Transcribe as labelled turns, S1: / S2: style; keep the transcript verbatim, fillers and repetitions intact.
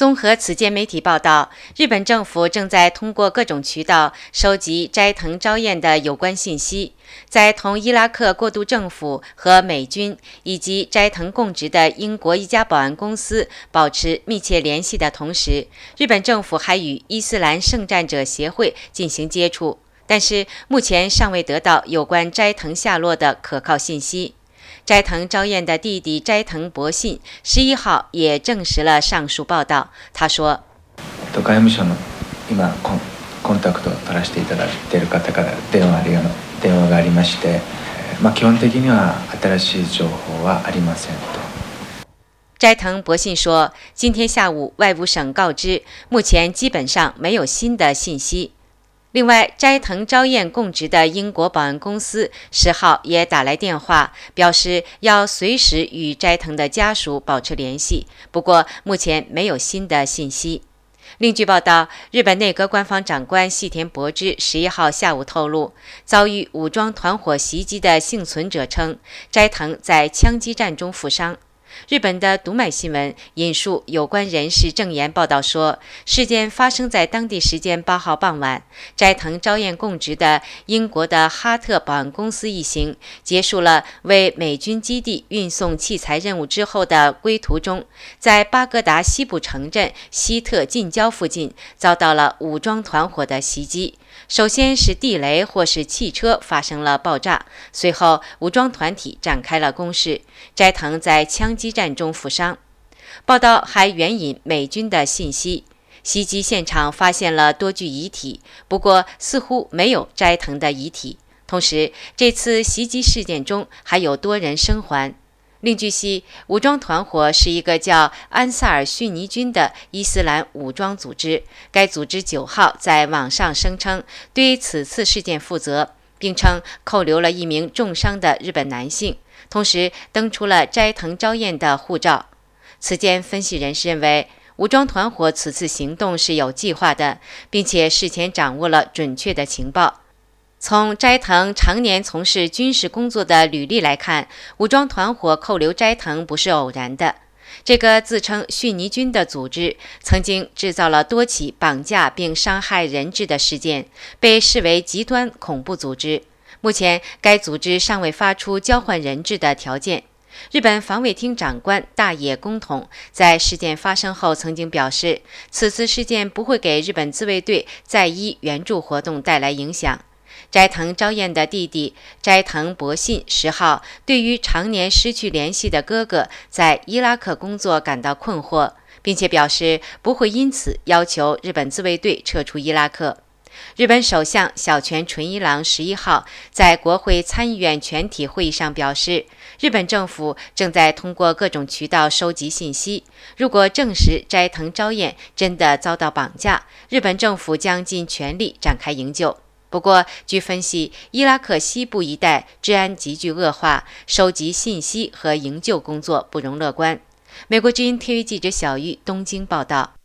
S1: 综合此间媒体报道，日本政府正在通过各种渠道收集斋藤昭彦的有关信息，在同伊拉克过渡政府和美军以及斋藤供职的英国一家保安公司保持密切联系的同时，日本政府还与伊斯兰圣战者协会进行接触，但是目前尚未得到有关斋藤下落的可靠信息。斋藤昭彦的弟弟斋藤博信十一号也证实了上述报道。他说：“
S2: 外務省の今コンコンタクトを取らせていただいている方から電話が電話がありまして、まあ基本的には新しい情報はありませんと。”
S1: 斋藤博信说：“今天下午外务省告知，目前基本上没有新的信息。”另外，斋藤昭彦供职的英国保安公司十号也打来电话，表示要随时与斋藤的家属保持联系，不过目前没有新的信息。另据报道，日本内阁官方长官细田博之十一号下午透露，遭遇武装团伙袭击的幸存者称，斋藤在枪击战中负伤。日本的读卖新闻引述有关人士证言报道说，事件发生在当地时间八号傍晚，斋藤昭彦供职的英国的哈特保安公司一行结束了为美军基地运送器材任务之后的归途中，在巴格达西部城镇希特近郊附近遭到了武装团伙的袭击。首先是地雷或是汽车发生了爆炸，随后武装团体展开了攻势，斋藤在枪击战中负伤。报道还援引美军的信息，袭击现场发现了多具遗体，不过似乎没有斋藤的遗体。同时，这次袭击事件中还有多人生还。另据悉，武装团伙是一个叫安萨尔逊尼军的伊斯兰武装组织。该组织九号在网上声称对此次事件负责，并称扣留了一名重伤的日本男性，同时登出了斋藤昭彦的护照。此间分析人士认为，武装团伙此次行动是有计划的，并且事前掌握了准确的情报。从斋藤常年从事军事工作的履历来看，武装团伙扣留斋藤不是偶然的。这个自称逊尼军的组织曾经制造了多起绑架并伤害人质的事件，被视为极端恐怖组织。目前，该组织尚未发出交换人质的条件。日本防卫厅长官大野公统在事件发生后曾经表示，此次事件不会给日本自卫队在伊援助活动带来影响。斋藤昭彦的弟弟斋藤博信十号对于常年失去联系的哥哥在伊拉克工作感到困惑，并且表示不会因此要求日本自卫队撤出伊拉克。日本首相小泉纯一郎十一号在国会参议院全体会议上表示，日本政府正在通过各种渠道收集信息，如果证实斋藤昭彦真的遭到绑架，日本政府将尽全力展开营救。不过，据分析，伊拉克西部一带治安急剧恶化，收集信息和营救工作不容乐观。美国之音 T V 记者小玉东京报道。